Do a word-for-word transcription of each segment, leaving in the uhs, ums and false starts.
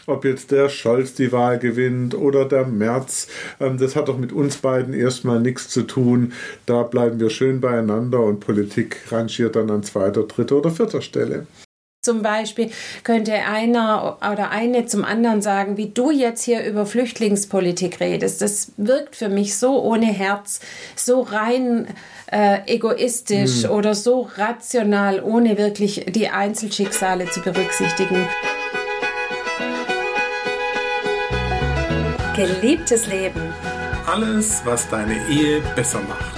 ob jetzt der Scholz die Wahl gewinnt oder der Merz, ähm, das hat doch mit uns beiden erstmal nichts zu tun. Da bleiben wir schön beieinander und Politik rangiert dann an zweiter, dritter oder vierter Stelle. Zum Beispiel könnte einer oder eine zum anderen sagen, wie du jetzt hier über Flüchtlingspolitik redest. Das wirkt für mich so ohne Herz, so rein äh, egoistisch hm. oder so rational, ohne wirklich die Einzelschicksale zu berücksichtigen. Geliebtes Leben. Alles, was deine Ehe besser macht.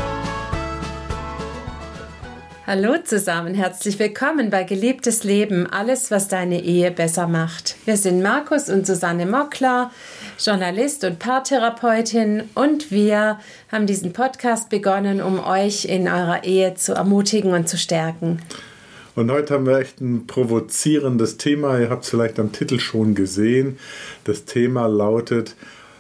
Hallo zusammen, herzlich willkommen bei Geliebtes Leben, alles, was deine Ehe besser macht. Wir sind Markus und Susanne Mockler, Journalist und Paartherapeutin, und wir haben diesen Podcast begonnen, um euch in eurer Ehe zu ermutigen und zu stärken. Und heute haben wir echt ein provozierendes Thema, ihr habt es vielleicht am Titel schon gesehen. Das Thema lautet: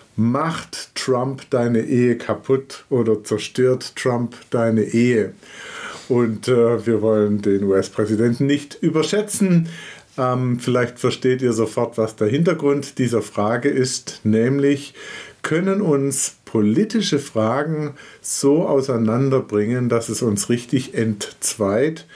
Macht Trump deine Ehe kaputt oder zerstört Trump deine Ehe? Und äh, wir wollen den U S-Präsidenten nicht überschätzen. Ähm, vielleicht versteht ihr sofort, was der Hintergrund dieser Frage ist. Nämlich, können uns politische Fragen so auseinanderbringen, dass es uns richtig entzweit?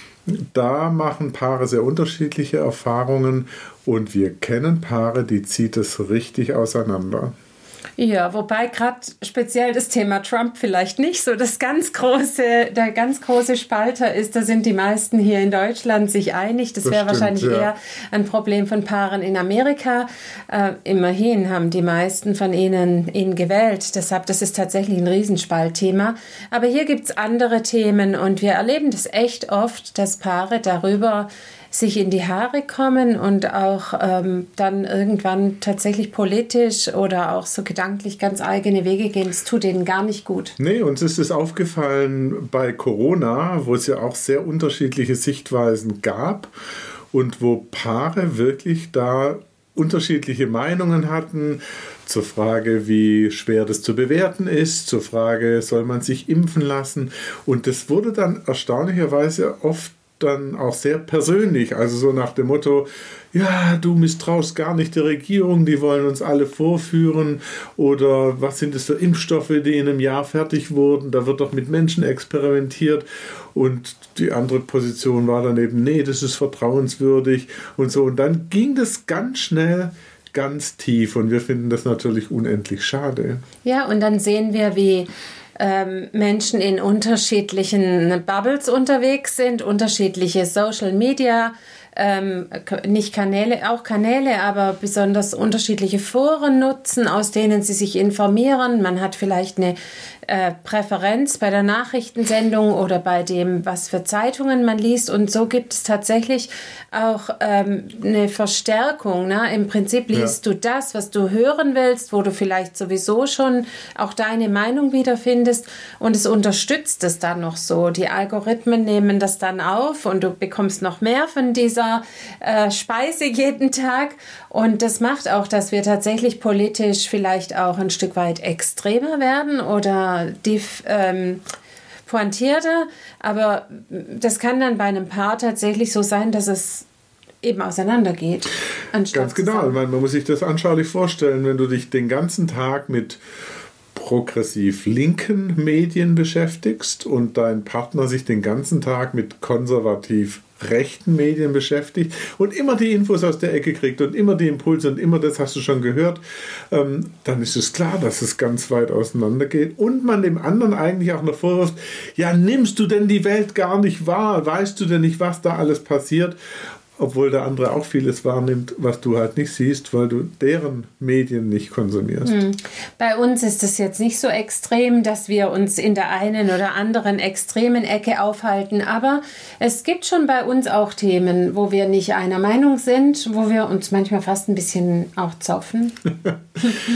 Da machen Paare sehr unterschiedliche Erfahrungen und wir kennen Paare, die zieht es richtig auseinander. Ja, wobei gerade speziell das Thema Trump vielleicht nicht so das ganz große, der ganz große Spalter ist. Da sind die meisten hier in Deutschland sich einig. Das, das wäre wahrscheinlich ja. eher ein Problem von Paaren in Amerika. Äh, immerhin haben die meisten von ihnen ihn gewählt. Deshalb, das ist tatsächlich ein Riesenspaltthema. Aber hier gibt es andere Themen und wir erleben das echt oft, dass Paare darüber sich in die Haare kommen und auch ähm, dann irgendwann tatsächlich politisch oder auch so gedanklich ganz eigene Wege gehen. Das tut denen gar nicht gut. Nee, uns ist es aufgefallen bei Corona, wo es ja auch sehr unterschiedliche Sichtweisen gab und wo Paare wirklich da unterschiedliche Meinungen hatten zur Frage, wie schwer das zu bewerten ist, zur Frage, soll man sich impfen lassen? Und das wurde dann erstaunlicherweise oft dann auch sehr persönlich, also so nach dem Motto, ja, du misstraust gar nicht der Regierung, die wollen uns alle vorführen, oder was sind es für Impfstoffe, die in einem Jahr fertig wurden, da wird doch mit Menschen experimentiert, und die andere Position war dann eben, nee, das ist vertrauenswürdig und so, und dann ging das ganz schnell ganz tief und wir finden das natürlich unendlich schade. Ja, und dann sehen wir, wie Menschen in unterschiedlichen Bubbles unterwegs sind, unterschiedliche Social Media, ähm, nicht Kanäle, auch Kanäle, aber besonders unterschiedliche Foren nutzen, aus denen sie sich informieren. Man hat vielleicht eine äh, Präferenz bei der Nachrichtensendung oder bei dem, was für Zeitungen man liest, und so gibt es tatsächlich auch ähm, eine Verstärkung. Ne? Im Prinzip liest ja. du das, was du hören willst, wo du vielleicht sowieso schon auch deine Meinung wiederfindest, und es unterstützt es dann noch so. Die Algorithmen nehmen das dann auf und du bekommst noch mehr von dieser äh, Speise jeden Tag, und das macht auch, dass wir tatsächlich politisch vielleicht auch ein Stück weit extremer werden oder die ähm, pointierter, aber das kann dann bei einem Paar tatsächlich so sein, dass es eben auseinandergeht. Ganz genau, man, man muss sich das anschaulich vorstellen, wenn du dich den ganzen Tag mit progressiv linken Medien beschäftigst und dein Partner sich den ganzen Tag mit konservativ rechten Medien beschäftigt und immer die Infos aus der Ecke kriegt und immer die Impulse und immer das hast du schon gehört, ähm, dann ist es klar, dass es ganz weit auseinander geht und man dem anderen eigentlich auch noch vorwirft, ja, nimmst du denn die Welt gar nicht wahr? Weißt du denn nicht, was da alles passiert? Obwohl der andere auch vieles wahrnimmt, was du halt nicht siehst, weil du deren Medien nicht konsumierst. Hm. Bei uns ist es jetzt nicht so extrem, dass wir uns in der einen oder anderen extremen Ecke aufhalten, aber es gibt schon bei uns auch Themen, wo wir nicht einer Meinung sind, wo wir uns manchmal fast ein bisschen auch zoffen.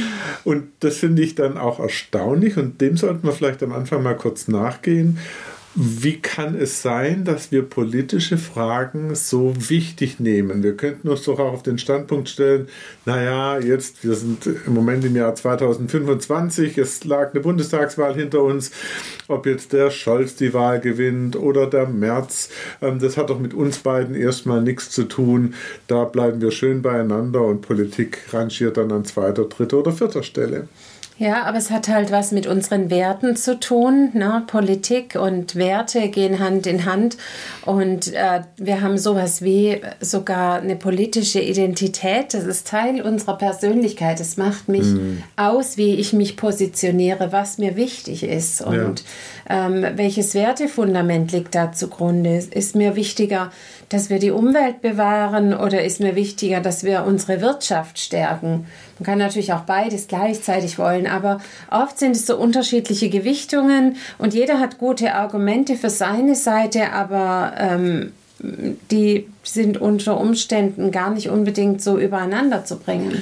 Und das finde ich dann auch erstaunlich, und dem sollten wir vielleicht am Anfang mal kurz nachgehen. Wie kann es sein, dass wir politische Fragen so wichtig nehmen? Wir könnten uns doch auch auf den Standpunkt stellen, naja, jetzt, wir sind im Moment im Jahr zweitausendfünfundzwanzig, es lag eine Bundestagswahl hinter uns, ob jetzt der Scholz die Wahl gewinnt oder der Merz, das hat doch mit uns beiden erstmal nichts zu tun. Da bleiben wir schön beieinander und Politik rangiert dann an zweiter, dritter oder vierter Stelle. Ja, aber es hat halt was mit unseren Werten zu tun. Ne? Politik und Werte gehen Hand in Hand. Und äh, wir haben sowas wie sogar eine politische Identität. Das ist Teil unserer Persönlichkeit. Es macht mich mm. aus, wie ich mich positioniere, was mir wichtig ist. Und ja. ähm, welches Wertefundament liegt da zugrunde? Ist mir wichtiger, dass wir die Umwelt bewahren, oder ist mir wichtiger, dass wir unsere Wirtschaft stärken? Man kann natürlich auch beides gleichzeitig wollen, aber oft sind es so unterschiedliche Gewichtungen und jeder hat gute Argumente für seine Seite, aber ähm, die sind unter Umständen gar nicht unbedingt so übereinander zu bringen.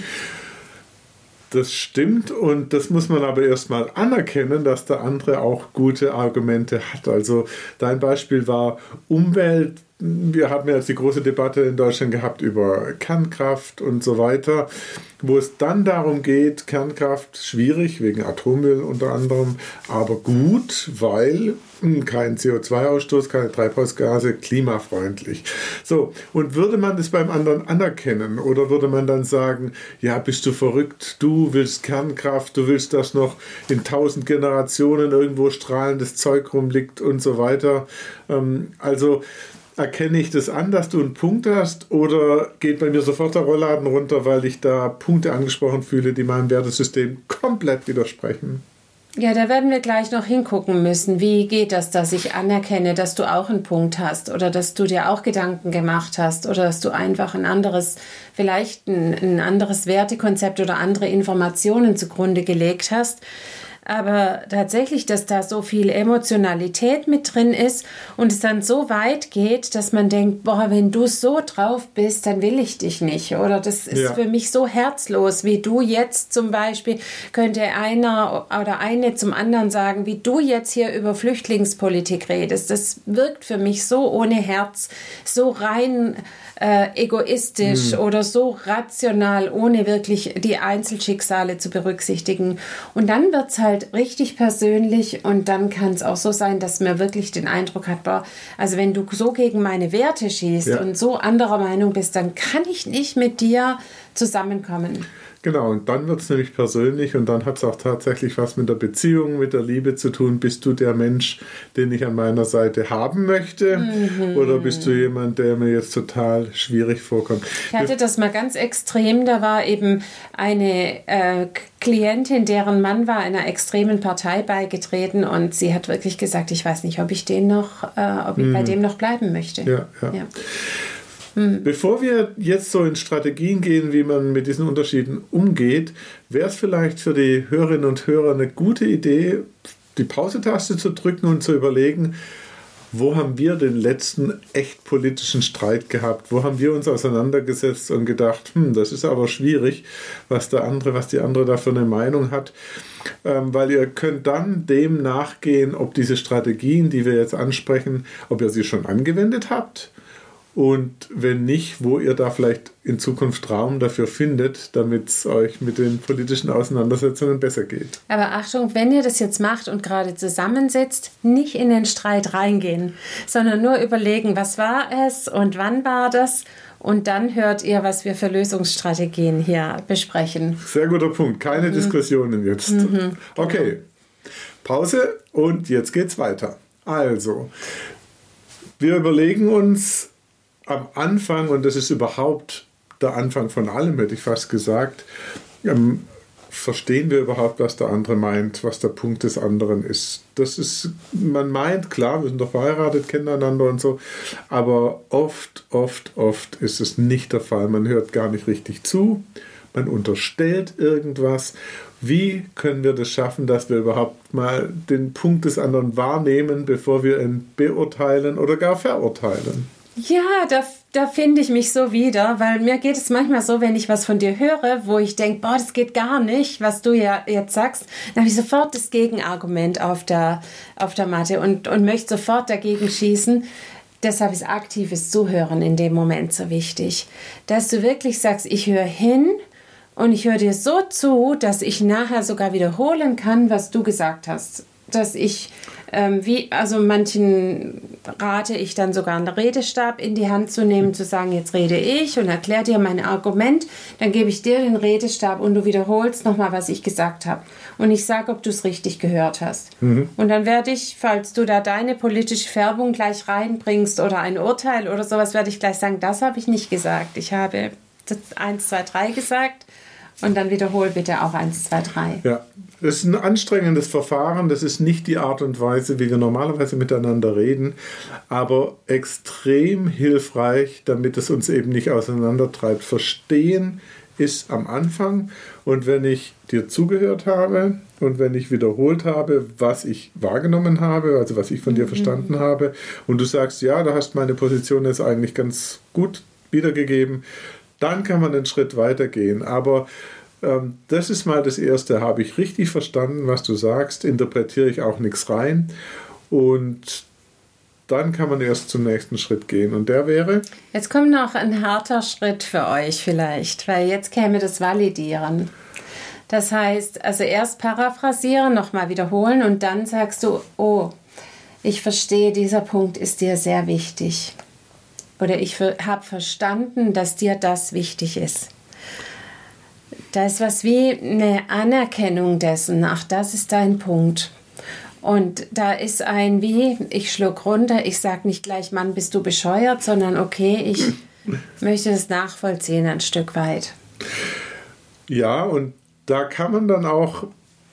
Das stimmt, und das muss man aber erstmal anerkennen, dass der andere auch gute Argumente hat. Also dein Beispiel war Umwelt. Wir haben ja jetzt die große Debatte in Deutschland gehabt über Kernkraft und so weiter, wo es dann darum geht, Kernkraft schwierig, wegen Atommüll unter anderem, aber gut, weil kein C O zwei Ausstoß, keine Treibhausgase, klimafreundlich. So, und würde man das beim anderen anerkennen, oder würde man dann sagen, ja, bist du verrückt, du willst Kernkraft, du willst, dass noch in tausend Generationen irgendwo strahlendes Zeug rumliegt und so weiter. Ähm, also erkenne ich das an, dass du einen Punkt hast, oder geht bei mir sofort der Rollladen runter, weil ich da Punkte angesprochen fühle, die meinem Wertesystem komplett widersprechen? Ja, da werden wir gleich noch hingucken müssen. Wie geht das, dass ich anerkenne, dass du auch einen Punkt hast oder dass du dir auch Gedanken gemacht hast oder dass du einfach ein anderes, vielleicht ein, ein anderes Wertekonzept oder andere Informationen zugrunde gelegt hast. Aber tatsächlich, dass da so viel Emotionalität mit drin ist und es dann so weit geht, dass man denkt, boah, wenn du so drauf bist, dann will ich dich nicht. Oder das ist ja. für mich so herzlos, wie du jetzt zum Beispiel, könnte einer oder eine zum anderen sagen, wie du jetzt hier über Flüchtlingspolitik redest. Das wirkt für mich so ohne Herz, so rein Äh, egoistisch hm. oder so rational, ohne wirklich die Einzelschicksale zu berücksichtigen. Und dann wird es halt richtig persönlich, und dann kann es auch so sein, dass man wirklich den Eindruck hat, boah, also wenn du so gegen meine Werte schießt ja. und so anderer Meinung bist, dann kann ich nicht mit dir zusammenkommen. Genau, und dann wird es nämlich persönlich, und dann hat es auch tatsächlich was mit der Beziehung, mit der Liebe zu tun. Bist du der Mensch, den ich an meiner Seite haben möchte? Mhm. Oder bist du jemand, der mir jetzt total schwierig vorkommt? Ich hatte das mal ganz extrem. Da war eben eine äh, Klientin, deren Mann war einer extremen Partei beigetreten, und sie hat wirklich gesagt, ich weiß nicht, ob ich den noch, äh, ob ich mhm. bei dem noch bleiben möchte. Ja, ja. ja. Bevor wir jetzt so in Strategien gehen, wie man mit diesen Unterschieden umgeht, wäre es vielleicht für die Hörerinnen und Hörer eine gute Idee, die Pause-Taste zu drücken und zu überlegen, wo haben wir den letzten echt politischen Streit gehabt? Wo haben wir uns auseinandergesetzt und gedacht, hm, das ist aber schwierig, was der andere, was die andere da für eine Meinung hat. Ähm, weil ihr könnt dann dem nachgehen, ob diese Strategien, die wir jetzt ansprechen, ob ihr sie schon angewendet habt. Und wenn nicht, wo ihr da vielleicht in Zukunft Raum dafür findet, damit es euch mit den politischen Auseinandersetzungen besser geht. Aber Achtung, wenn ihr das jetzt macht und gerade zusammensitzt, nicht in den Streit reingehen, sondern nur überlegen, was war es und wann war das? Und dann hört ihr, was wir für Lösungsstrategien hier besprechen. Sehr guter Punkt. Keine mhm. Diskussionen jetzt. Mhm. Okay, Pause, und jetzt geht's weiter. Also, wir überlegen uns am Anfang, und das ist überhaupt der Anfang von allem, hätte ich fast gesagt, ähm, verstehen wir überhaupt, was der andere meint, was der Punkt des anderen ist. Das ist, man meint, klar, wir sind doch verheiratet, kennen einander und so, aber oft, oft, oft ist es nicht der Fall. Man hört gar nicht richtig zu, man unterstellt irgendwas. Wie können wir das schaffen, dass wir überhaupt mal den Punkt des anderen wahrnehmen, bevor wir ihn beurteilen oder gar verurteilen? Ja, da, da finde ich mich so wieder, weil mir geht es manchmal so, wenn ich was von dir höre, wo ich denke, boah, das geht gar nicht, was du ja jetzt sagst, dann habe ich sofort das Gegenargument auf der, auf der Matte und, und möchte sofort dagegen schießen. Deshalb ist aktives Zuhören in dem Moment so wichtig, dass du wirklich sagst, ich höre hin und ich höre dir so zu, dass ich nachher sogar wiederholen kann, was du gesagt hast. Dass ich, ähm, wie, also manchen rate ich dann sogar einen Redestab in die Hand zu nehmen, zu sagen, jetzt rede ich und erkläre dir mein Argument, dann gebe ich dir den Redestab und du wiederholst nochmal, was ich gesagt habe. Und ich sage, ob du es richtig gehört hast. Mhm. Und dann werde ich, falls du da deine politische Färbung gleich reinbringst oder ein Urteil oder sowas, werde ich gleich sagen, das habe ich nicht gesagt. Ich habe eins, zwei, drei gesagt. Und dann wiederhol bitte auch eins, zwei, drei. Ja, das ist ein anstrengendes Verfahren. Das ist nicht die Art und Weise, wie wir normalerweise miteinander reden, aber extrem hilfreich, damit es uns eben nicht auseinandertreibt. Verstehen ist am Anfang. Und wenn ich dir zugehört habe und wenn ich wiederholt habe, was ich wahrgenommen habe, also was ich von dir mhm. verstanden habe, und du sagst, ja, da hast meine Position jetzt eigentlich ganz gut wiedergegeben, dann kann man einen Schritt weitergehen. Aber ähm, das ist mal das Erste. Habe ich richtig verstanden, was du sagst? Interpretiere ich auch nichts rein? Und dann kann man erst zum nächsten Schritt gehen. Und der wäre? Jetzt kommt noch ein harter Schritt für euch vielleicht, weil jetzt käme das Validieren. Das heißt, also erst paraphrasieren, nochmal wiederholen und dann sagst du, oh, ich verstehe, dieser Punkt ist dir sehr wichtig. Oder ich habe verstanden, dass dir das wichtig ist. Da ist was wie eine Anerkennung dessen. Ach, das ist dein Punkt. Und da ist ein wie, ich schluck runter, ich sage nicht gleich, Mann, bist du bescheuert, sondern okay, ich möchte das nachvollziehen ein Stück weit. Ja, und da kann man dann auch,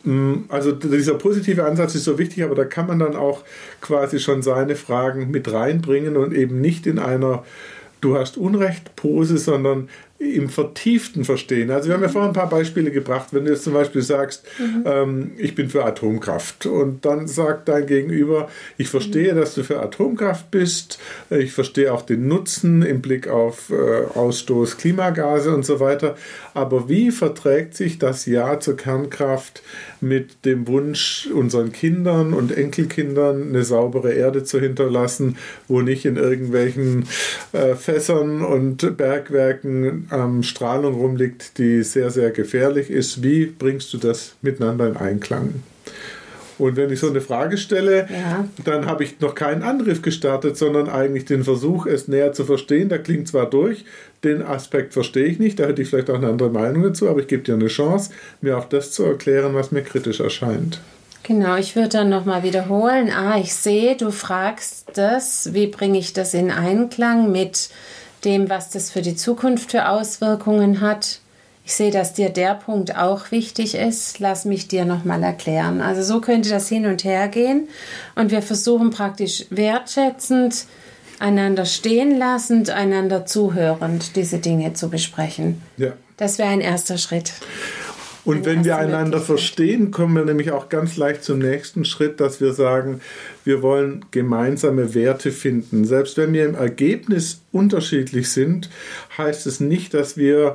also dieser positive Ansatz ist so wichtig, aber da kann man dann auch quasi schon seine Fragen mit reinbringen und eben nicht in einer Du hast Unrecht Pose, sondern im vertieften Verstehen. Also wir haben ja vorhin ein paar Beispiele gebracht, wenn du jetzt zum Beispiel sagst, mhm. ähm, ich bin für Atomkraft und dann sagt dein Gegenüber, ich verstehe, mhm. dass du für Atomkraft bist, ich verstehe auch den Nutzen im Blick auf äh, Ausstoß Klimagase und so weiter, aber wie verträgt sich das Ja zur Kernkraft mit dem Wunsch, unseren Kindern und Enkelkindern eine saubere Erde zu hinterlassen, wo nicht in irgendwelchen äh, Fässern und Bergwerken ähm, Strahlung rumliegt, die sehr, sehr gefährlich ist. Wie bringst du das miteinander in Einklang? Und wenn ich so eine Frage stelle, ja. dann habe ich noch keinen Angriff gestartet, sondern eigentlich den Versuch, es näher zu verstehen. Da klingt zwar durch, den Aspekt verstehe ich nicht, da hätte ich vielleicht auch eine andere Meinung dazu, aber ich gebe dir eine Chance, mir auch das zu erklären, was mir kritisch erscheint. Genau, ich würde dann nochmal wiederholen. Ah, ich sehe, du fragst das, wie bringe ich das in Einklang mit dem, was das für die Zukunft für Auswirkungen hat. Ich sehe, dass dir der Punkt auch wichtig ist. Lass mich dir nochmal erklären. Also so könnte das hin und her gehen. Und wir versuchen praktisch wertschätzend, einander stehen lassend, einander zuhörend diese Dinge zu besprechen. Ja. Das wäre ein erster Schritt. Und wenn wir einander verstehen, kommen wir nämlich auch ganz leicht zum nächsten Schritt, dass wir sagen, wir wollen gemeinsame Werte finden. Selbst wenn wir im Ergebnis unterschiedlich sind, heißt es nicht, dass wir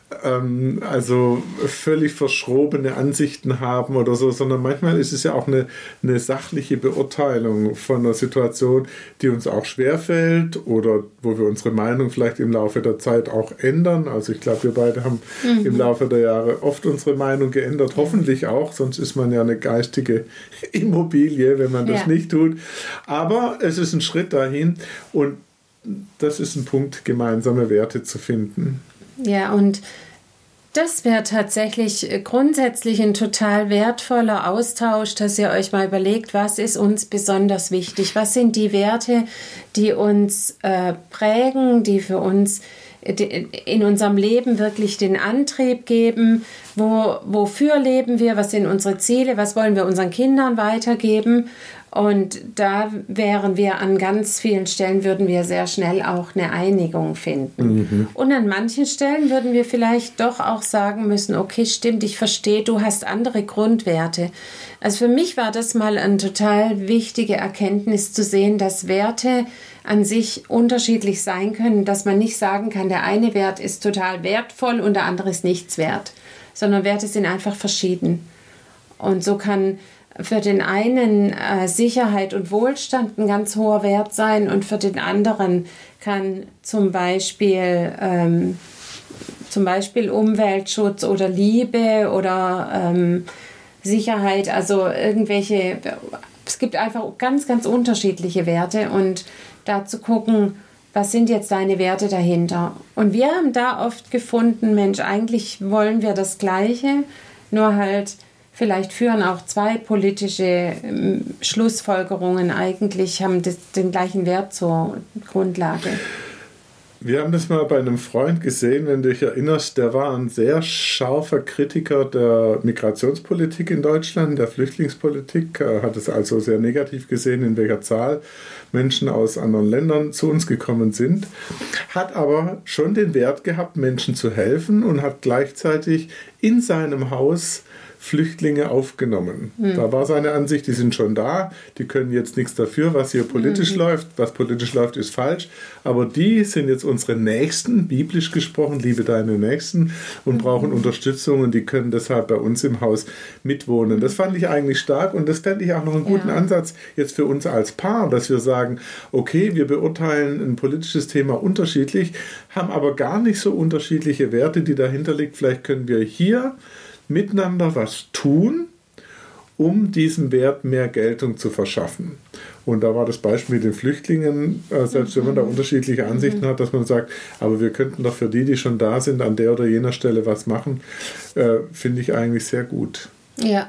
ähm, also völlig verschrobene Ansichten haben oder so, sondern manchmal ist es ja auch eine, eine sachliche Beurteilung von einer Situation, die uns auch schwerfällt oder wo wir unsere Meinung vielleicht im Laufe der Zeit auch ändern. Also ich glaube, wir beide haben mhm. im Laufe der Jahre oft unsere Meinung geändert, hoffentlich auch, sonst ist man ja eine geistige Immobilie, wenn man das ja. nicht tut. Aber es ist ein Schritt dahin und das ist ein Punkt, gemeinsame Werte zu finden. Ja, und das wäre tatsächlich grundsätzlich ein total wertvoller Austausch, dass ihr euch mal überlegt, was ist uns besonders wichtig? Was sind die Werte, die uns äh, prägen, die für uns in unserem Leben wirklich den Antrieb geben? Wo, wofür leben wir? Was sind unsere Ziele? Was wollen wir unseren Kindern weitergeben? Und da wären wir an ganz vielen Stellen, würden wir sehr schnell auch eine Einigung finden. Mhm. Und an manchen Stellen würden wir vielleicht doch auch sagen müssen, okay, stimmt, ich verstehe, du hast andere Grundwerte. Also für mich war das mal eine total wichtige Erkenntnis zu sehen, dass Werte an sich unterschiedlich sein können, dass man nicht sagen kann, der eine Wert ist total wertvoll und der andere ist nichts wert, sondern Werte sind einfach verschieden. Und so kann für den einen äh, Sicherheit und Wohlstand ein ganz hoher Wert sein und für den anderen kann zum Beispiel, ähm, zum Beispiel Umweltschutz oder Liebe oder ähm, Sicherheit, also irgendwelche, es gibt einfach ganz, ganz unterschiedliche Werte und da zu gucken, was sind jetzt deine Werte dahinter? Und wir haben da oft gefunden, Mensch, eigentlich wollen wir das Gleiche, nur halt vielleicht führen auch zwei politische ähm, Schlussfolgerungen eigentlich, haben das, den gleichen Wert zur Grundlage. Wir haben das mal bei einem Freund gesehen, wenn du dich erinnerst, der war ein sehr scharfer Kritiker der Migrationspolitik in Deutschland, der Flüchtlingspolitik, er hat es also sehr negativ gesehen, in welcher Zahl Menschen aus anderen Ländern zu uns gekommen sind, hat aber schon den Wert gehabt, Menschen zu helfen und hat gleichzeitig in seinem Haus Flüchtlinge aufgenommen. Mhm. Da war seine Ansicht, die sind schon da, die können jetzt nichts dafür, was hier politisch mhm. läuft. Was politisch läuft, ist falsch. Aber die sind jetzt unsere Nächsten, biblisch gesprochen, liebe deine Nächsten, und mhm. brauchen Unterstützung und die können deshalb bei uns im Haus mitwohnen. Das fand ich eigentlich stark und das fände ich auch noch einen guten ja. Ansatz jetzt für uns als Paar, dass wir sagen, okay, wir beurteilen ein politisches Thema unterschiedlich, haben aber gar nicht so unterschiedliche Werte, die dahinter liegen. Vielleicht können wir hier miteinander was tun, um diesem Wert mehr Geltung zu verschaffen. Und da war das Beispiel mit den Flüchtlingen, äh, selbst mhm. wenn man da unterschiedliche Ansichten mhm. hat, dass man sagt, aber wir könnten doch für die, die schon da sind, an der oder jener Stelle was machen, äh, finde ich eigentlich sehr gut. Ja.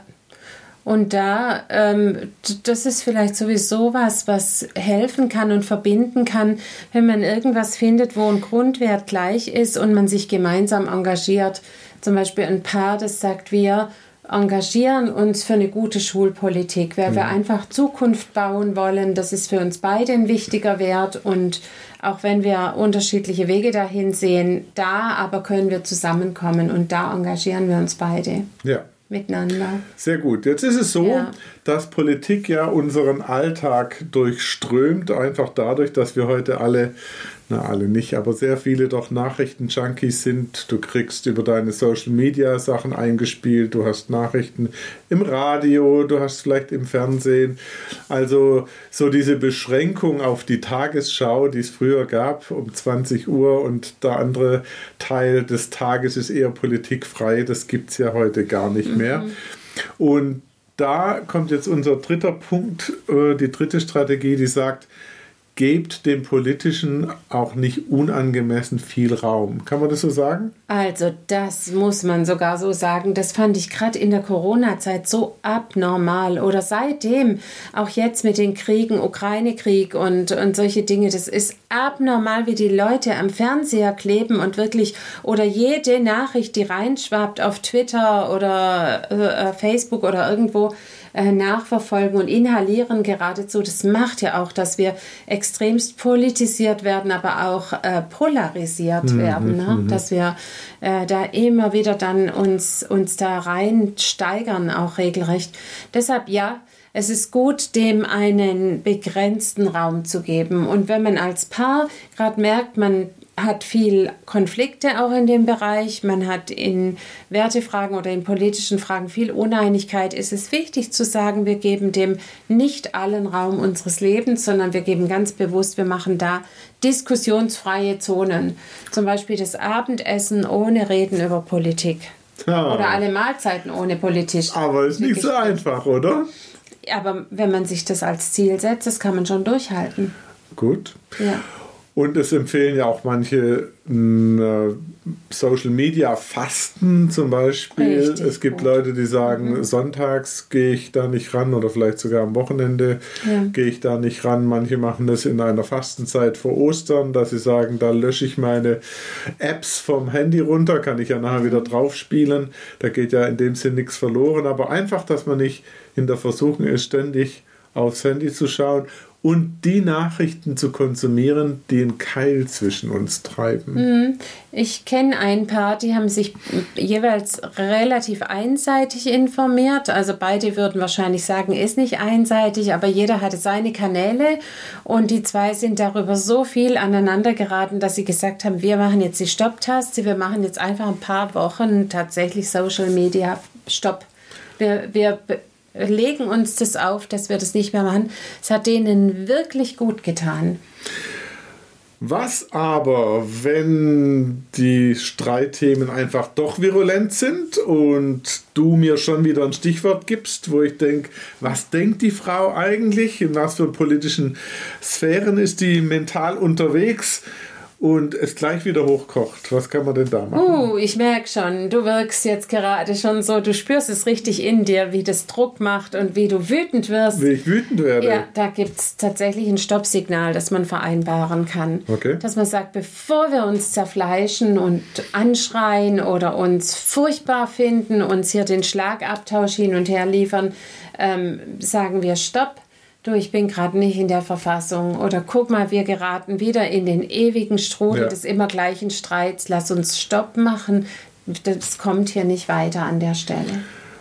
Und da, ähm, das ist vielleicht sowieso was, was helfen kann und verbinden kann, wenn man irgendwas findet, wo ein Grundwert gleich ist und man sich gemeinsam engagiert. Zum Beispiel ein Paar, das sagt, wir engagieren uns für eine gute Schulpolitik, weil mhm. wir einfach Zukunft bauen wollen. Das ist für uns beide ein wichtiger Wert und auch wenn wir unterschiedliche Wege dahin sehen, da aber können wir zusammenkommen und da engagieren wir uns beide. Ja. Miteinander. Sehr gut. Jetzt ist es so, ja. dass Politik ja unseren Alltag durchströmt, einfach dadurch, dass wir heute alle, na alle nicht, aber sehr viele doch Nachrichten-Junkies sind. Du kriegst über deine Social-Media-Sachen eingespielt, du hast Nachrichten im Radio, du hast vielleicht im Fernsehen. Also so diese Beschränkung auf die Tagesschau, die es früher gab, um zwanzig Uhr und der andere Teil des Tages ist eher politikfrei, das gibt es ja heute gar nicht mehr. Mhm. Und da kommt jetzt unser dritter Punkt, die dritte Strategie, die sagt, gebt dem Politischen auch nicht unangemessen viel Raum. Kann man das so sagen? Also das muss man sogar so sagen. Das fand ich gerade in der Corona-Zeit so abnormal. Oder seitdem, auch jetzt mit den Kriegen, Ukraine-Krieg und, und solche Dinge, das ist abnormal, wie die Leute am Fernseher kleben und wirklich, oder jede Nachricht, die reinschwappt auf Twitter oder äh, Facebook oder irgendwo, nachverfolgen und inhalieren geradezu. Das macht ja auch, dass wir extremst politisiert werden, aber auch äh, polarisiert mhm, werden. Ne? Mhm. Dass wir äh, da immer wieder dann uns, uns da rein steigern, auch regelrecht. Deshalb ja, es ist gut, dem einen begrenzten Raum zu geben. Und wenn man als Paar gerade merkt, man hat viel Konflikte auch in dem Bereich, man hat in Wertefragen oder in politischen Fragen viel Uneinigkeit, ist es wichtig zu sagen, wir geben dem nicht allen Raum unseres Lebens, sondern wir geben ganz bewusst, wir machen da diskussionsfreie Zonen. Zum Beispiel das Abendessen ohne Reden über Politik. Ja. Oder alle Mahlzeiten ohne Politik. Aber ist nicht so einfach, oder? Aber wenn man sich das als Ziel setzt, das kann man schon durchhalten. Gut. Ja. Und es empfehlen ja auch manche äh, Social Media Fasten zum Beispiel. Richtig es gibt gut. Leute, die sagen, mhm. sonntags gehe ich da nicht ran oder vielleicht sogar am Wochenende ja. gehe ich da nicht ran. Manche machen das in einer Fastenzeit vor Ostern, dass sie sagen, da lösche ich meine Apps vom Handy runter, kann ich ja nachher wieder drauf spielen. Da geht ja in dem Sinn nichts verloren. Aber einfach, dass man nicht in der Versuchung ist, ständig aufs Handy zu schauen und die Nachrichten zu konsumieren, die einen Keil zwischen uns treiben. Ich kenne ein paar, die haben sich jeweils relativ einseitig informiert. Also beide würden wahrscheinlich sagen, ist nicht einseitig, aber jeder hatte seine Kanäle und die zwei sind darüber so viel aneinander geraten, dass sie gesagt haben, wir machen jetzt die Stopptaste, wir machen jetzt einfach ein paar Wochen tatsächlich Social Media Stopp. Wir, wir legen uns das auf, dass wir das nicht mehr machen. Es hat denen wirklich gut getan. Was aber, wenn die Streitthemen einfach doch virulent sind und du mir schon wieder ein Stichwort gibst, wo ich denke, was denkt die Frau eigentlich? In was für politischen Sphären ist die mental unterwegs? Und es gleich wieder hochkocht. Was kann man denn da machen? Uh, ich merke schon, du wirkst jetzt gerade schon so, du spürst es richtig in dir, wie das Druck macht und wie du wütend wirst. Wie ich wütend werde? Ja, da gibt es tatsächlich ein Stoppsignal, das man vereinbaren kann. Okay. Dass man sagt, bevor wir uns zerfleischen und anschreien oder uns furchtbar finden, uns hier den Schlagabtausch hin und her liefern, ähm, sagen wir Stopp. Du, ich bin gerade nicht in der Verfassung. Oder guck mal, wir geraten wieder in den ewigen Strudel ja. des immer gleichen Streits. Lass uns Stopp machen. Das kommt hier nicht weiter an der Stelle.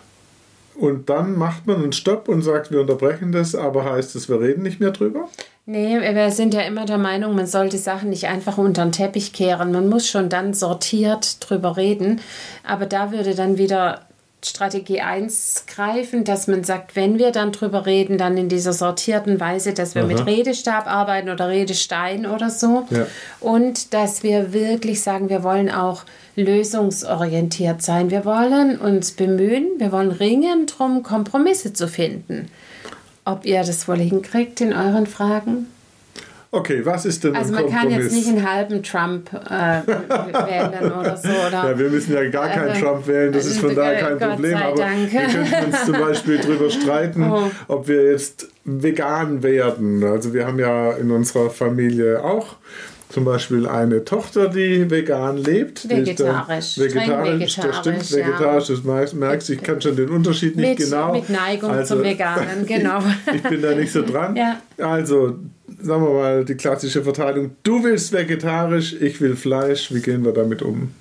Und dann macht man einen Stopp und sagt, wir unterbrechen das, aber heißt es, wir reden nicht mehr drüber? Nee, wir sind ja immer der Meinung, man sollte Sachen nicht einfach unter den Teppich kehren. Man muss schon dann sortiert drüber reden. Aber da würde dann wieder Strategie eins greifen, dass man sagt, wenn wir dann drüber reden, dann in dieser sortierten Weise, dass wir Aha. mit Redestab arbeiten oder Redestein oder so. Ja. Und dass wir wirklich sagen, wir wollen auch lösungsorientiert sein. Wir wollen uns bemühen, wir wollen ringen darum, Kompromisse zu finden. Ob ihr das wohl hinkriegt in euren Fragen? Okay, was ist denn also ein Kompromiss? Also man kann jetzt nicht einen halben Trump äh, wählen oder so. Oder, ja, wir müssen ja gar keinen äh, Trump wählen, das ist von daher kein Gott Problem. Aber Dank. wir könnten uns zum Beispiel darüber streiten, oh. ob wir jetzt vegan werden. Also wir haben ja in unserer Familie auch zum Beispiel eine Tochter, die vegan lebt. Vegetarisch. Die vegetarisch, vegetarisch, das stimmt, vegetarisch, ja. das merkst ich kann schon den Unterschied nicht mit, genau. Mit Neigung also, zum Veganen, genau. ich, ich bin da nicht so dran. Ja. Also, sagen wir mal, die klassische Verteilung. Du willst vegetarisch, ich will Fleisch. Wie gehen wir damit um?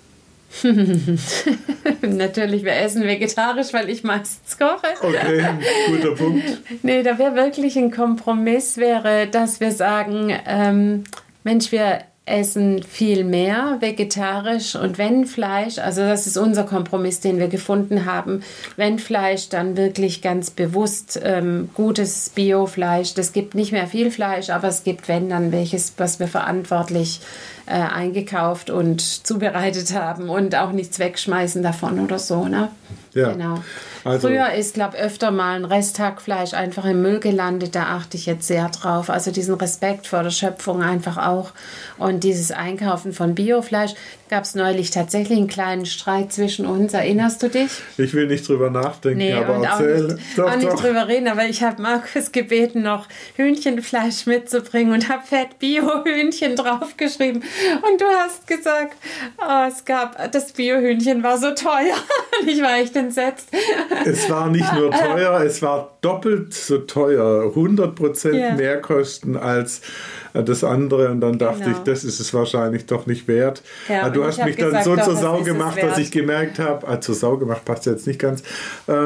Natürlich, wir essen vegetarisch, weil ich meistens koche. Okay, guter Punkt. Nee, da wäre wirklich ein Kompromiss, wäre, dass wir sagen, ähm, Mensch, wir essen viel mehr vegetarisch und wenn Fleisch, also das ist unser Kompromiss, den wir gefunden haben, wenn Fleisch, dann wirklich ganz bewusst ähm, gutes Biofleisch. Das gibt nicht mehr viel Fleisch, aber es gibt, wenn, dann welches, was wir verantwortlich äh, eingekauft und zubereitet haben und auch nichts wegschmeißen davon oder so, ne? Ja. Genau. Also, Früher ist, glaube ich, öfter mal ein Resthackfleisch einfach im Müll gelandet. Da achte ich jetzt sehr drauf. Also diesen Respekt vor der Schöpfung einfach auch. Und dieses Einkaufen von Biofleisch. Gab es neulich tatsächlich einen kleinen Streit zwischen uns. Erinnerst du dich? Ich will nicht drüber nachdenken, nee, aber und erzähl. Auch nicht, doch, auch nicht doch. drüber reden. Aber ich habe Markus gebeten, noch Hühnchenfleisch mitzubringen und habe fett Bio-Hühnchen draufgeschrieben. Und du hast gesagt, oh, es gab, das Bio-Hühnchen war so teuer. Und ich war echt entsetzt. Es war nicht nur teuer, es war doppelt so teuer. hundert Prozent yeah. mehr Kosten als das andere. Und dann dachte genau. ich, das ist es wahrscheinlich doch nicht wert. Ja, du hast mich dann gesagt, so doch, zur Sau ist gemacht, dass ich gemerkt habe, ah, zur Sau gemacht passt jetzt nicht ganz, ähm,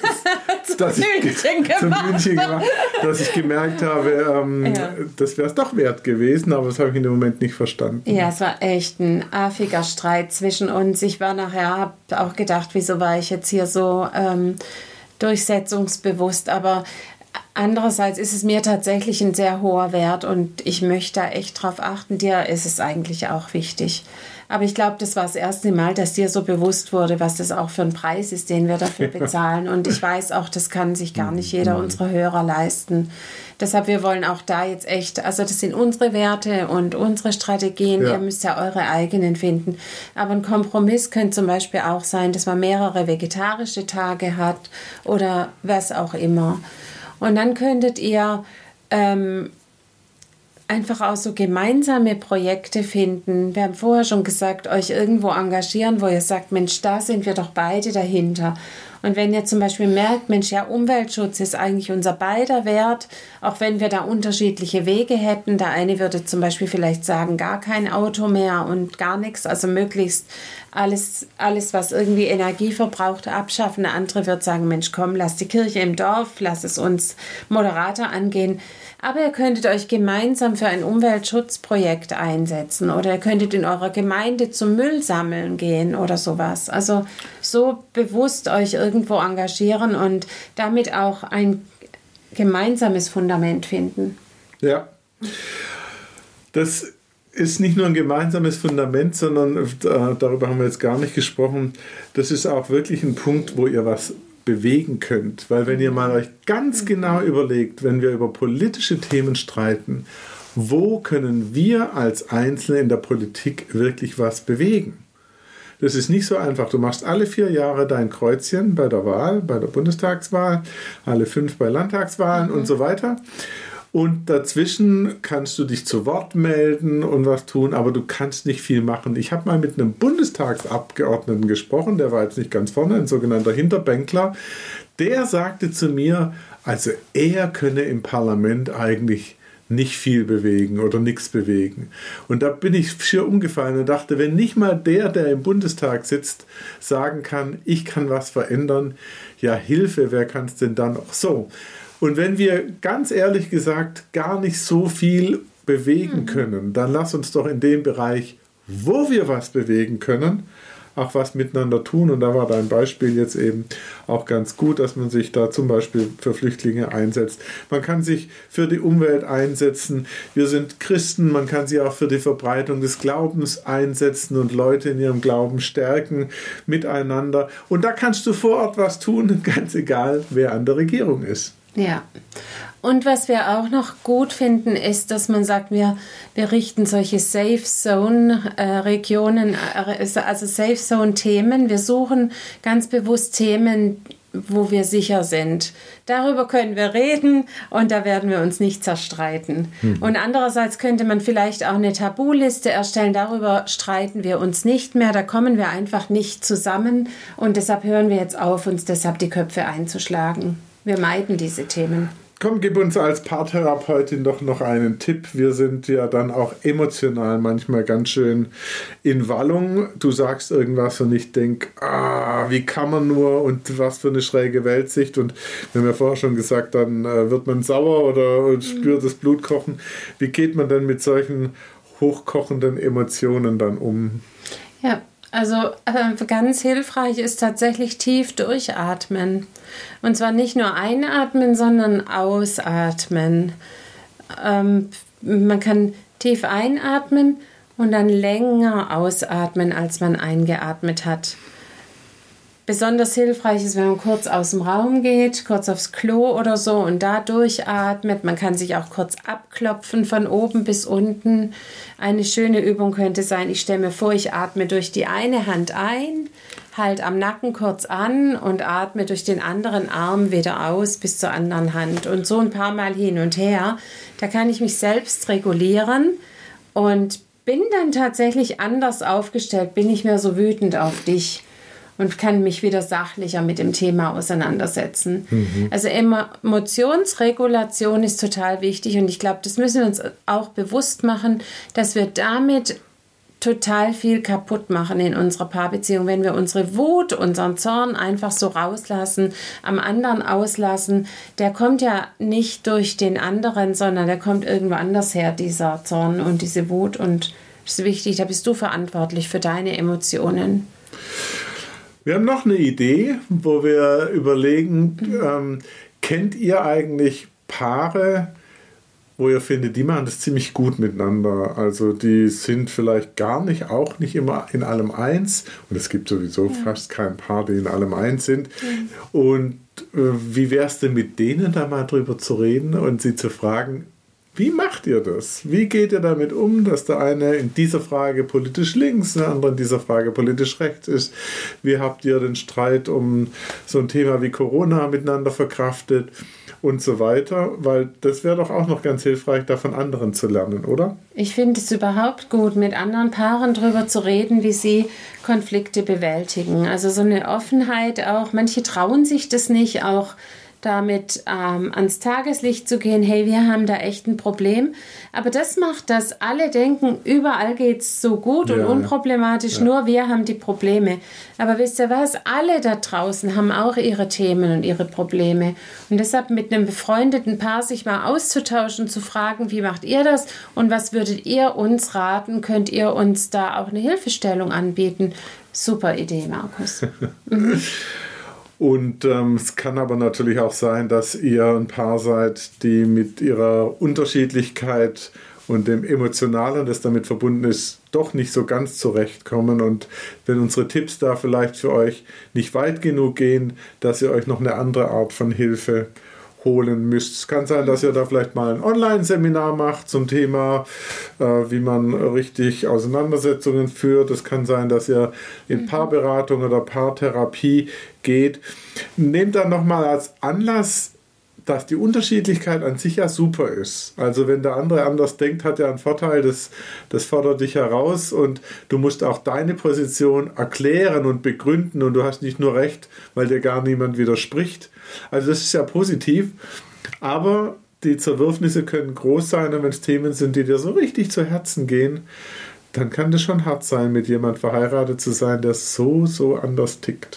dass ich, Hühnchen zum gemacht. Hühnchen gemacht, dass ich gemerkt habe, ähm, ja. das wäre es doch wert gewesen, aber das habe ich in dem Moment nicht verstanden. Ja, es war echt ein affiger Streit zwischen uns. Ich war nachher, habe auch gedacht, wieso war ich jetzt hier so ähm, durchsetzungsbewusst, aber andererseits ist es mir tatsächlich ein sehr hoher Wert und ich möchte da echt drauf achten. Dir ist es eigentlich auch wichtig. Aber ich glaube, das war das erste Mal, dass dir so bewusst wurde, was das auch für ein Preis ist, den wir dafür bezahlen. Und ich weiß auch, das kann sich gar nicht jeder unserer Hörer leisten. Deshalb, wir wollen auch da jetzt echt, also das sind unsere Werte und unsere Strategien. Ja. Ihr müsst ja eure eigenen finden. Aber ein Kompromiss könnte zum Beispiel auch sein, dass man mehrere vegetarische Tage hat oder was auch immer. Und dann könntet ihr ähm, einfach auch so gemeinsame Projekte finden. Wir haben vorher schon gesagt, euch irgendwo engagieren, wo ihr sagt, Mensch, da sind wir doch beide dahinter. Und wenn ihr zum Beispiel merkt, Mensch, ja, Umweltschutz ist eigentlich unser beider Wert, auch wenn wir da unterschiedliche Wege hätten. Der eine würde zum Beispiel vielleicht sagen, gar kein Auto mehr und gar nichts, also möglichst alles, alles was irgendwie Energie verbraucht, abschaffen. Der andere wird sagen, Mensch, komm, lass die Kirche im Dorf, lass es uns moderater angehen. Aber ihr könntet euch gemeinsam für ein Umweltschutzprojekt einsetzen oder ihr könntet in eurer Gemeinde zum Müll sammeln gehen oder sowas. Also so bewusst euch irgendwo engagieren und damit auch ein gemeinsames Fundament finden. Ja, das ist nicht nur ein gemeinsames Fundament, sondern äh, darüber haben wir jetzt gar nicht gesprochen. Das ist auch wirklich ein Punkt, wo ihr was bewegen könnt. Weil wenn ihr mal euch ganz genau überlegt, wenn wir über politische Themen streiten, wo können wir als Einzelne in der Politik wirklich was bewegen? Das ist nicht so einfach. Du machst alle vier Jahre dein Kreuzchen bei der Wahl, bei der Bundestagswahl, alle fünf bei Landtagswahlen mhm. und so weiter. Und dazwischen kannst du dich zu Wort melden und was tun, aber du kannst nicht viel machen. Ich habe mal mit einem Bundestagsabgeordneten gesprochen, der war jetzt nicht ganz vorne, ein sogenannter Hinterbänkler. Der sagte zu mir, also er könne im Parlament eigentlich nicht viel bewegen oder nichts bewegen. Und da bin ich schier umgefallen und dachte, wenn nicht mal der, der im Bundestag sitzt, sagen kann, ich kann was verändern, ja Hilfe, wer kann es denn dann auch so? Und wenn wir ganz ehrlich gesagt gar nicht so viel bewegen können, dann lass uns doch in dem Bereich, wo wir was bewegen können, auch was miteinander tun. Und da war dein Beispiel jetzt eben auch ganz gut, dass man sich da zum Beispiel für Flüchtlinge einsetzt. Man kann sich für die Umwelt einsetzen. Wir sind Christen, man kann sich auch für die Verbreitung des Glaubens einsetzen und Leute in ihrem Glauben stärken miteinander. Und da kannst du vor Ort was tun, ganz egal, wer an der Regierung ist. Ja, und was wir auch noch gut finden, ist, dass man sagt, wir, wir richten solche Safe-Zone-Regionen, also Safe-Zone-Themen. Wir suchen ganz bewusst Themen, wo wir sicher sind. Darüber können wir reden und da werden wir uns nicht zerstreiten. Hm. Und andererseits könnte man vielleicht auch eine Tabuliste erstellen, darüber streiten wir uns nicht mehr, da kommen wir einfach nicht zusammen und deshalb hören wir jetzt auf, uns deshalb die Köpfe einzuschlagen. Wir meiden diese Themen. Komm, gib uns als Paartherapeutin doch noch einen Tipp. Wir sind ja dann auch emotional manchmal ganz schön in Wallung. Du sagst irgendwas und ich denke, ah, wie kann man nur und was für eine schräge Weltsicht. Und wir haben ja vorher schon gesagt, dann äh, wird man sauer oder und spürt das Blut kochen. Wie geht man denn mit solchen hochkochenden Emotionen dann um? Ja, also äh, ganz hilfreich ist tatsächlich tief durchatmen. Und zwar nicht nur einatmen, sondern ausatmen. Ähm, man kann tief einatmen und dann länger ausatmen, als man eingeatmet hat. Besonders hilfreich ist, wenn man kurz aus dem Raum geht, kurz aufs Klo oder so und da durchatmet. Man kann sich auch kurz abklopfen von oben bis unten. Eine schöne Übung könnte sein, ich stelle mir vor, ich atme durch die eine Hand ein, halt am Nacken kurz an und atme durch den anderen Arm wieder aus bis zur anderen Hand. Und so ein paar Mal hin und her. Da kann ich mich selbst regulieren und bin dann tatsächlich anders aufgestellt, bin nicht mehr so wütend auf dich. Und kann mich wieder sachlicher mit dem Thema auseinandersetzen. Mhm. Also Emotionsregulation ist total wichtig und ich glaube, das müssen wir uns auch bewusst machen, dass wir damit total viel kaputt machen in unserer Paarbeziehung, wenn wir unsere Wut, unseren Zorn einfach so rauslassen, am anderen auslassen. Der kommt ja nicht durch den anderen, sondern der kommt irgendwo anders her, dieser Zorn und diese Wut. Und das ist wichtig, da bist du verantwortlich für deine Emotionen. Wir haben noch eine Idee, wo wir überlegen, ähm, kennt ihr eigentlich Paare, wo ihr findet, die machen das ziemlich gut miteinander. Also die sind vielleicht gar nicht, auch nicht immer in allem eins. Und es gibt sowieso ja. fast kein Paar, die in allem eins sind. Mhm. Und äh, wie wäre es denn mit denen da mal drüber zu reden und sie zu fragen, wie macht ihr das? Wie geht ihr damit um, dass der eine in dieser Frage politisch links, der andere in dieser Frage politisch rechts ist? Wie habt ihr den Streit um so ein Thema wie Corona miteinander verkraftet? und so weiter, weil das wäre doch auch noch ganz hilfreich, da von anderen zu lernen, oder? Ich finde es überhaupt gut, mit anderen Paaren darüber zu reden, wie sie Konflikte bewältigen. Also so eine Offenheit auch, manche trauen sich das nicht, auch damit ähm, ans Tageslicht zu gehen, hey, wir haben da echt ein Problem. Aber das macht, dass alle denken, überall geht es so gut ja, und unproblematisch, ja. nur wir haben die Probleme. Aber wisst ihr was, alle da draußen haben auch ihre Themen und ihre Probleme. Und deshalb mit einem befreundeten Paar sich mal auszutauschen, zu fragen, wie macht ihr das und was würdet ihr uns raten, könnt ihr uns da auch eine Hilfestellung anbieten. Super Idee, Markus. Mhm. Und ähm, es kann aber natürlich auch sein, dass ihr ein Paar seid, die mit ihrer Unterschiedlichkeit und dem Emotionalen, das damit verbunden ist, doch nicht so ganz zurechtkommen. Und wenn unsere Tipps da vielleicht für euch nicht weit genug gehen, dass ihr euch noch eine andere Art von Hilfe holen müsst. Es kann sein, dass ihr da vielleicht mal ein Online-Seminar macht zum Thema, äh, wie man richtig Auseinandersetzungen führt. Es kann sein, dass ihr in Paarberatung oder Paartherapie geht. Nehmt dann nochmal als Anlass, dass die Unterschiedlichkeit an sich ja super ist. Also wenn der andere anders denkt, hat er einen Vorteil, das, das fordert dich heraus und du musst auch deine Position erklären und begründen und du hast nicht nur recht, weil dir gar niemand widerspricht. Also das ist ja positiv, aber die Zerwürfnisse können groß sein und wenn es Themen sind, die dir so richtig zu Herzen gehen, dann kann das schon hart sein, mit jemand verheiratet zu sein, der so, so anders tickt.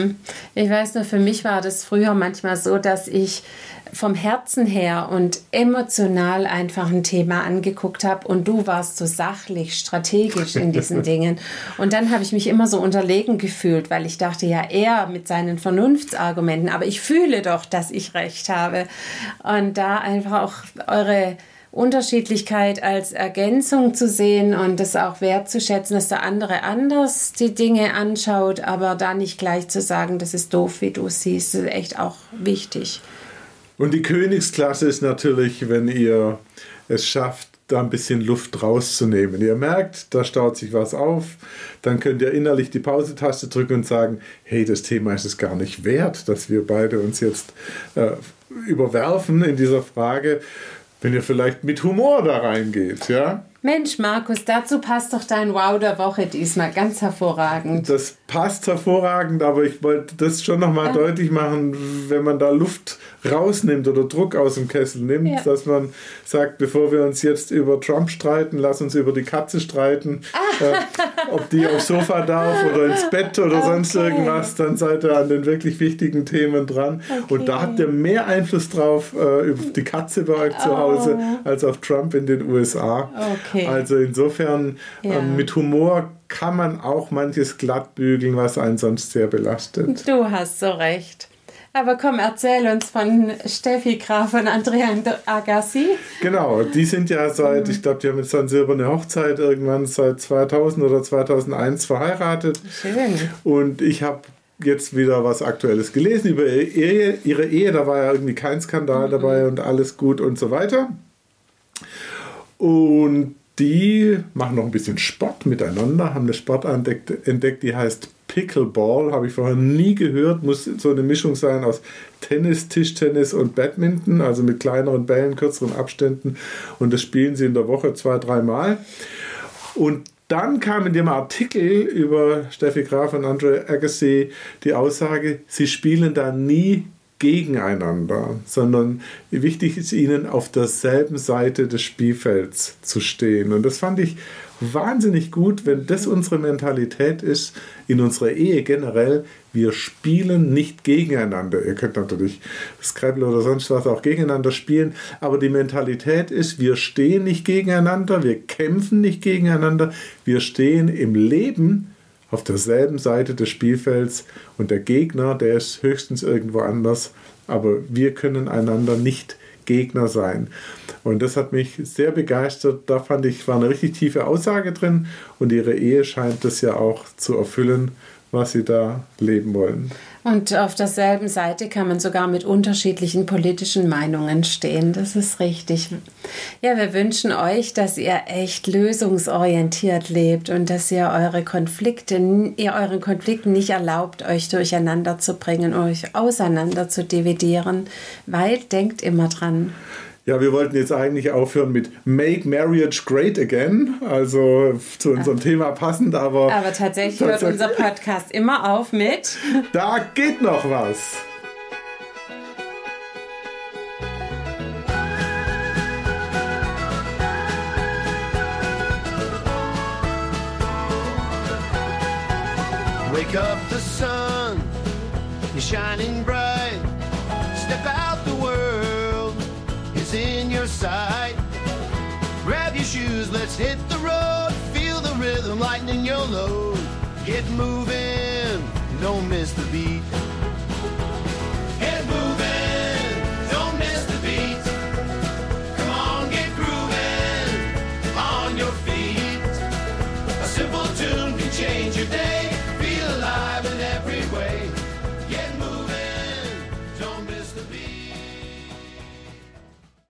Ich weiß nur, für mich war das früher manchmal so, dass ich vom Herzen her und emotional einfach ein Thema angeguckt habe und du warst so sachlich, strategisch in diesen Dingen. Und dann habe ich mich immer so unterlegen gefühlt, weil ich dachte, ja, er mit seinen Vernunftsargumenten, aber ich fühle doch, dass ich recht habe. Und da einfach auch eure Unterschiedlichkeit als Ergänzung zu sehen und das auch wertzuschätzen, dass der andere anders die Dinge anschaut, aber da nicht gleich zu sagen, das ist doof, wie du es siehst, das ist echt auch wichtig. Und die Königsklasse ist natürlich, wenn ihr es schafft, da ein bisschen Luft rauszunehmen. Ihr merkt, da staut sich was auf, dann könnt ihr innerlich die Pause-Taste drücken und sagen, hey, das Thema ist es gar nicht wert, dass wir beide uns jetzt äh, überwerfen in dieser Frage. Wenn ihr vielleicht mit Humor da reingeht, ja? Mensch, Markus, dazu passt doch dein Wow der Woche diesmal ganz hervorragend. Das passt hervorragend, aber ich wollte das schon nochmal ja. deutlich machen, wenn man da Luft rausnimmt oder Druck aus dem Kessel nimmt, ja. dass man sagt, bevor wir uns jetzt über Trump streiten, lass uns über die Katze streiten, ah. äh, ob die aufs Sofa darf oder ins Bett oder okay. sonst irgendwas, dann seid ihr an den wirklich wichtigen Themen dran. Okay. Und da habt ihr mehr Einfluss drauf äh, über die Katze bei euch zu Hause oh. als auf Trump in den U S A. Okay. Also insofern ja. ähm, mit Humor kann man auch manches glattbügeln, was einen sonst sehr belastet. Du hast so recht. Aber komm, erzähl uns von Steffi Graf und Andrea Agassi. Genau, die sind ja seit, mhm. ich glaube, die haben jetzt dann silberne Hochzeit irgendwann seit zweitausend oder zweitausendeins verheiratet. Schön. Und ich habe jetzt wieder was Aktuelles gelesen über ihre Ehe. Ihre Ehe, da war ja irgendwie kein Skandal mhm. dabei und alles gut und so weiter. Und die machen noch ein bisschen Sport miteinander, haben eine Sportart entdeckt, entdeckt, die heißt Pickleball, habe ich vorher nie gehört, muss so eine Mischung sein aus Tennis, Tischtennis und Badminton, also mit kleineren Bällen, kürzeren Abständen und das spielen sie in der Woche zwei, dreimal. Und dann kam in dem Artikel über Steffi Graf und Andrea Agassi die Aussage, sie spielen da nie gegeneinander, sondern wichtig ist ihnen, auf derselben Seite des Spielfelds zu stehen. Und das fand ich wahnsinnig gut, wenn das unsere Mentalität ist, in unserer Ehe generell, wir spielen nicht gegeneinander. Ihr könnt natürlich Scrabble oder sonst was auch gegeneinander spielen, aber die Mentalität ist, wir stehen nicht gegeneinander, wir kämpfen nicht gegeneinander, wir stehen im Leben auf derselben Seite des Spielfelds und der Gegner, der ist höchstens irgendwo anders, aber wir können einander nicht Gegner sein. Und das hat mich sehr begeistert. Da fand ich, war eine richtig tiefe Aussage drin und ihre Ehe scheint das ja auch zu erfüllen, was sie da leben wollen. Und auf derselben Seite kann man sogar mit unterschiedlichen politischen Meinungen stehen. Das ist richtig. Ja, wir wünschen euch, dass ihr echt lösungsorientiert lebt und dass ihr eure Konflikte, ihr euren Konflikten nicht erlaubt, euch durcheinander zu bringen, euch auseinander zu dividieren, weil denkt immer dran. Ja, wir wollten jetzt eigentlich aufhören mit Make Marriage Great Again, also zu unserem ah. Thema passend, aber... Aber tatsächlich hört unser Podcast immer auf mit... Da geht noch was! Wake up, the sun is shining bright. Step out, the world is in your sight. Grab your shoes, let's hit the road. Feel the rhythm, lightening your load. Get moving, don't miss the beat.